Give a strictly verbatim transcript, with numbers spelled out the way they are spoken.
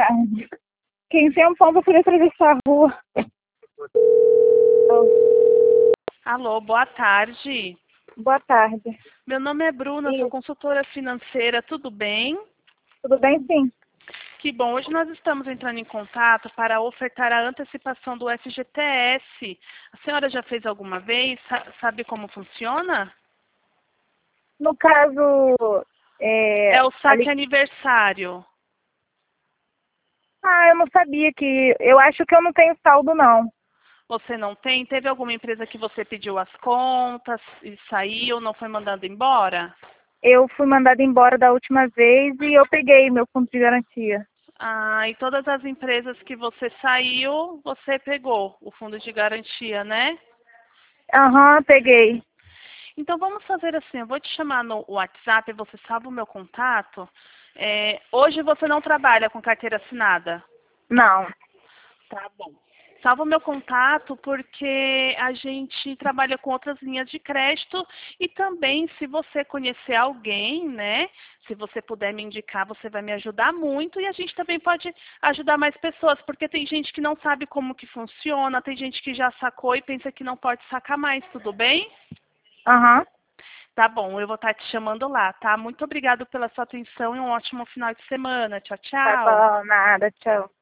tarde. Quem tem um pão pra poder atravessar a rua. Alô, boa tarde. Boa tarde. Meu nome é Bruna, Isso. sou consultora financeira, tudo bem? Tudo bem, sim? Que bom, hoje nós estamos entrando em contato para ofertar a antecipação do F G T S. A senhora já fez alguma vez? Sa- Sabe como funciona? No caso, é... É o saque ali... aniversário. Ah, eu não sabia que... Eu acho que eu não tenho saldo, não. Você não tem? Teve alguma empresa que você pediu as contas e saiu, não foi mandando embora? Eu fui mandada embora da última vez e eu peguei meu fundo de garantia. Ah, e todas as empresas que você saiu, você pegou o fundo de garantia, né? Aham, peguei. Então vamos fazer assim, eu vou te chamar no WhatsApp, você salva o meu contato. É, hoje você não trabalha com carteira assinada? Não. Tá bom. Salva o meu contato porque a gente trabalha com outras linhas de crédito e também se você conhecer alguém, né? Se você puder me indicar, você vai me ajudar muito e a gente também pode ajudar mais pessoas, porque tem gente que não sabe como que funciona, tem gente que já sacou e pensa que não pode sacar mais, tudo bem? Aham. Tá bom, eu vou estar te chamando lá, tá? Muito obrigado pela sua atenção e um ótimo final de semana. Tchau, Tá tchau. bom, nada, tchau.